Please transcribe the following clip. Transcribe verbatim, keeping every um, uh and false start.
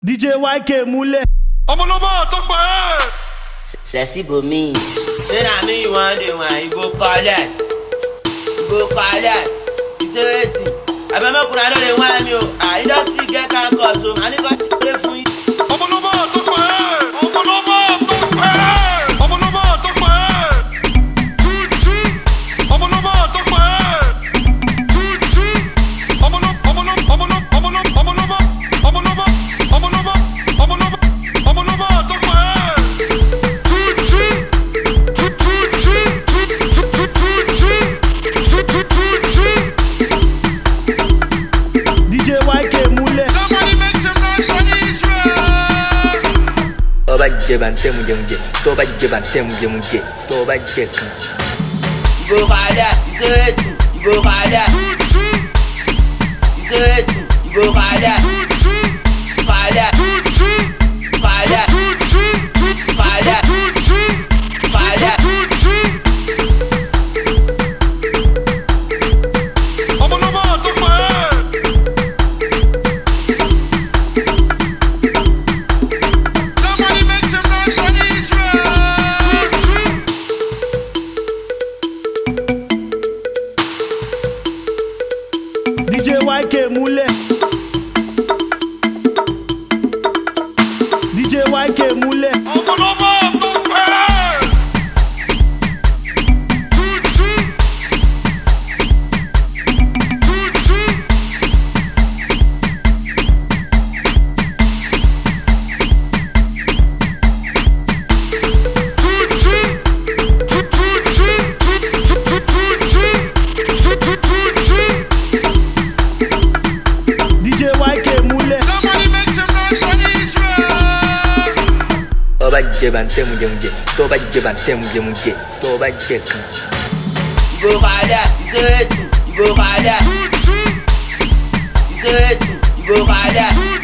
D J Y K múlẹ̀. ọmọ ló bá tó pẹ́. Sexy bomi. Say na me you wan dey wan, you go collect. You go collect. You say wetin? Abẹ́mẹ́kùnrin no dey wan me o. Ah, industry get campus o, màá ní kọ́ ti pray fún yín. ọmọ ló bá tó pẹ́. ọmọ ló bá tó pẹ́. ọmọ ló bá tó pẹ́. ọmọ ló bá tó pẹ́. ọmọ ló ọmọ ló ọmọ ló ọmọ ló ọmọ ló bá ọmọ ló bá ọmọ ló bá ọmọ ló bá ọmọ ló bá tó pẹ́. D J Y K múlẹ̀. Somebody make some noise for Israel. Tó bá jẹ bàǹtẹ́ mu jẹ mu jẹ, tó bá jẹ bàǹtẹ́ mu jẹ mu jẹ, tó bá jẹ kan. You go collect, you say wetin? You go collect. You say wetin? You go collect. Collect. Collect. Collect. Collect. ọmọ ló bá tó pẹ́. Somebody make some noise for Israel. D J Y K múlẹ̀. D J Y K múlẹ̀. ọmọ ló bá tó pẹ́. D J Y K múlẹ̀. Somebody make some noise for Israel. Tó bá jẹ bàǹtẹ́ mu jẹ mu jẹ, tó bá jẹ bàǹtẹ́ mu jẹ mu jẹ, tó bá jẹ kan. You go collect, you say wetin? You go collect. You say wetin? You go collect.